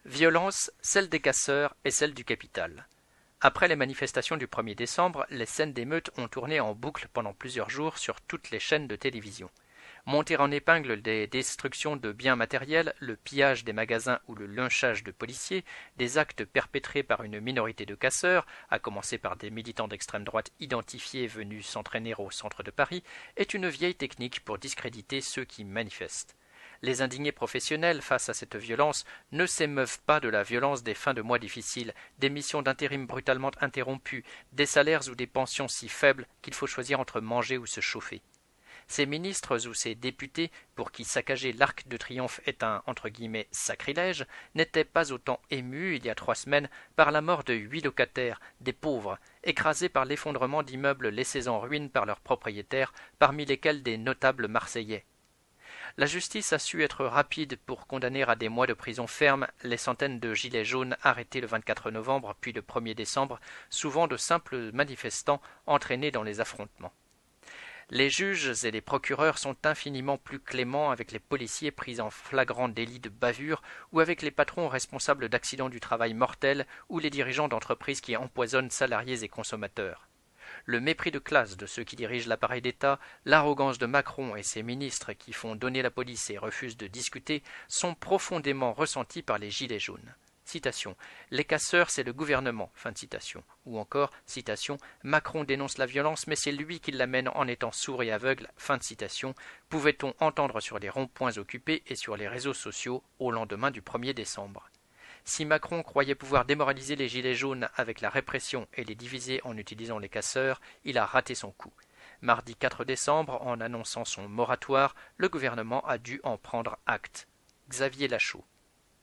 Violence, celle des casseurs et celle du capital. Après les manifestations du 1er décembre, les scènes d'émeutes ont tourné en boucle pendant plusieurs jours sur toutes les chaînes de télévision. Monter en épingle des destructions de biens matériels, le pillage des magasins ou le lynchage de policiers, des actes perpétrés par une minorité de casseurs, à commencer par des militants d'extrême droite identifiés venus s'entraîner au centre de Paris, est une vieille technique pour discréditer ceux qui manifestent. Les indignés professionnels, face à cette violence, ne s'émeuvent pas de la violence des fins de mois difficiles, des missions d'intérim brutalement interrompues, des salaires ou des pensions si faibles qu'il faut choisir entre manger ou se chauffer. Ces ministres ou ces députés, pour qui saccager l'Arc de Triomphe est un « sacrilège », n'étaient pas autant émus, il y a 3 semaines, par la mort de 8 locataires, des pauvres, écrasés par l'effondrement d'immeubles laissés en ruine par leurs propriétaires, parmi lesquels des notables marseillais. La justice a su être rapide pour condamner à des mois de prison ferme les centaines de gilets jaunes arrêtés le 24 novembre puis le 1er décembre, souvent de simples manifestants entraînés dans les affrontements. Les juges et les procureurs sont infiniment plus cléments avec les policiers pris en flagrant délit de bavure ou avec les patrons responsables d'accidents du travail mortels ou les dirigeants d'entreprises qui empoisonnent salariés et consommateurs. Le mépris de classe de ceux qui dirigent l'appareil d'État, l'arrogance de Macron et ses ministres qui font donner la police et refusent de discuter sont profondément ressentis par les gilets jaunes. Citation. Les casseurs, c'est le gouvernement. Fin de citation. Ou encore, citation. Macron dénonce la violence, mais c'est lui qui l'amène en étant sourd et aveugle. Fin de citation. Pouvait-on entendre sur les ronds-points occupés et sur les réseaux sociaux au lendemain du 1er décembre. Si Macron croyait pouvoir démoraliser les gilets jaunes avec la répression et les diviser en utilisant les casseurs, il a raté son coup. Mardi 4 décembre, en annonçant son moratoire, le gouvernement a dû en prendre acte. Xavier Lachaud.